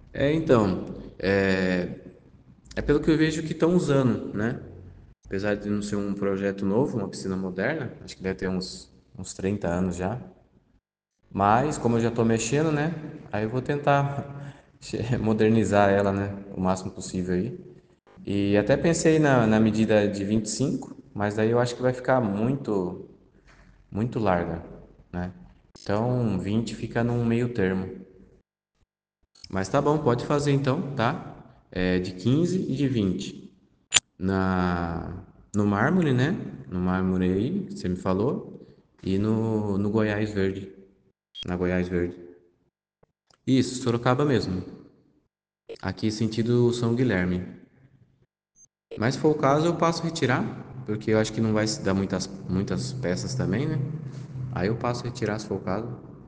Então, é pelo que eu vejo que estão usando, né? Apesar de não ser um projeto novo, uma piscina moderna, acho que deve ter uns 30 anos já. Mas, como eu já estou mexendo, né? Aí eu vou tentar modernizar ela, né? O máximo possível aí. E até pensei na medida de 25, mas daí eu acho que vai ficar muito larga, né? Então, 20 fica num meio termo. Mas tá bom, pode fazer então, tá? É de 15 e de 20. No mármore, né? No mármore aí, que você me falou. E no Goiás Verde. Na Goiás Verde. Isso, Sorocaba mesmo. Aqui sentido São Guilherme. Mas se for o caso, eu passo a retirar, porque eu acho que não vai se dar muitas peças também, né? Aí eu passo a retirar se for o caso.